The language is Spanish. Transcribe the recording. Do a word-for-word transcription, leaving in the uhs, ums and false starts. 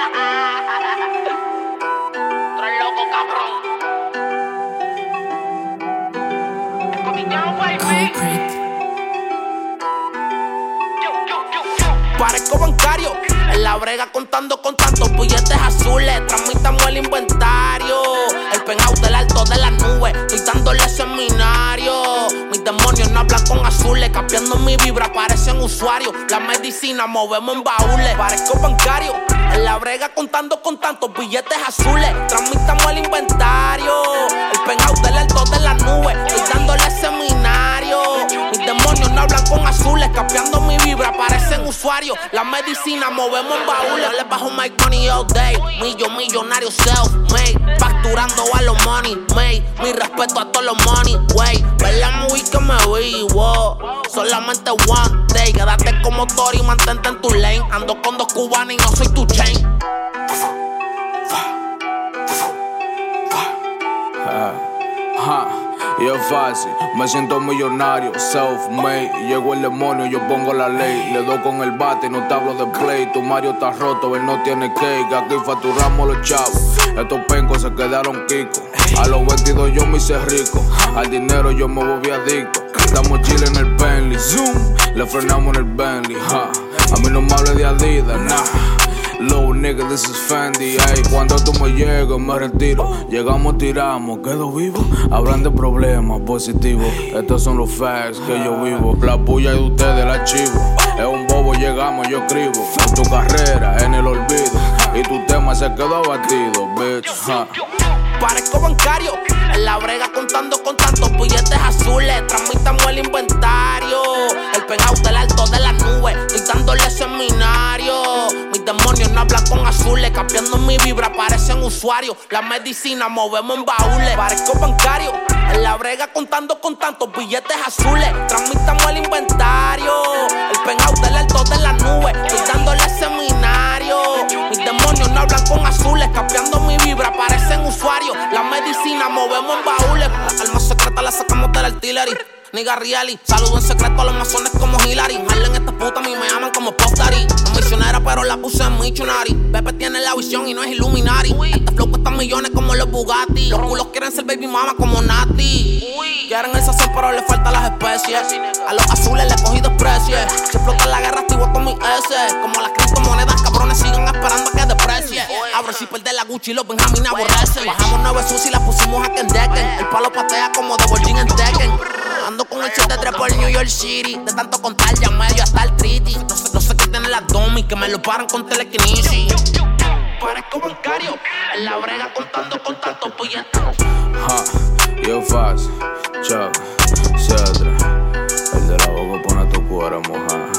Tres loco, cabrón. Escotillado, baby. Parezco bancario en la brega contando con tantos billetes azules. Transmitamos el inventario, el penthouse del alto de las nubes. Estoy dándole seminario. Mis demonios no hablan con azules. Cambiando mi vibra, parecen usuarios. La medicina movemos en baúles. Parezco bancario en la brega contando con tantos billetes azules. Transmitamos el inventario, el penthouse del alto de las nubes. Estoy dándole seminario. Mis demonios no hablan con azules. Cambiando mi vibra, parecen usuarios. La medicina movemos en baúles. Les bajo my money all day. Millo, millonario self-made. Facturando a los money made. Mi respeto a todos los money, wey. Ver la movie que me vivo. Solamente one day. Quédate como Tori, mantente en tu lane. Ando con dos cubanos y no soy tu chain. Y es fácil, me siento millonario, self-made. Llegó el demonio, yo pongo la ley. Le doy con el bate, no te hablo de play. Tu Mario está roto, él no tiene cake. Aquí facturamos los chavos, estos pencos se quedaron quicos. A los veintidós yo me hice rico, al dinero yo me volví adicto. Estamos chill en el Bentley, zoom, le frenamos en el Bentley, ha. A mí no me hables de Adidas, nah. Low nigga, this is Fendi, ey. Cuando tú me llegas, me retiro. Llegamos, tiramos, quedo vivo. Hablan de problemas positivos. Estos son los facts que yo vivo. La puya de ustedes, el archivo. Es un bobo, llegamos, yo escribo. En tu carrera, en el olvido. Y tu tema se quedó abatido, bitch, huh. Parezco bancario en la brega contando con tantos billetes azules. Transmitamos el inventario, el penthouse del alto de las nubes. Estoy dándole seminario. Mis demonios no hablan con azules. Cambiando mi vibra, parecen usuarios. La medicina movemos en baúles. Parezco bancario en la brega contando con tantos billetes azules. Transmitamos el inventario, el penthouse del alto de las nubes. Estoy dándole seminario. Mis demonios no hablan con azules. Cambiando mi vibra, parecen usuarios. La medicina movemos en baúles. La alma secreta la sacamos del artillery. Nigga Riali, saludo en secreto a los masones como Hillary. Harlem, estas putas a mí me aman como Postari. No misionera, pero la puse en Michonari. Pepe tiene la visión y no es Illuminati. Este flow cuesta millones como los Bugatti. Los culos quieren ser baby mama como Nati. Quieren el sazón, pero le faltan las especies. A los azules le he cogido especie. Si explota la guerra, activo con mi S. Como las criptomonedas, cabrones sigan esperando a que desprecie. Abro si pierde la Gucci, los Benjamin aborrecen. Bajamos nueve sus y la pusimos a Kendecken. El palo patea como de Virgin en Tekken. Ando con el siete tres por New York City. De tanto contar ya medio hasta el triti. No sé, no sé qué tiene la domi, que me lo paran con telequinesis. Parezco bancario en la brega contando con tantos billetes. Ja, yo fácil, chavo, Cedra. El de la boca pone tu cuero mojada.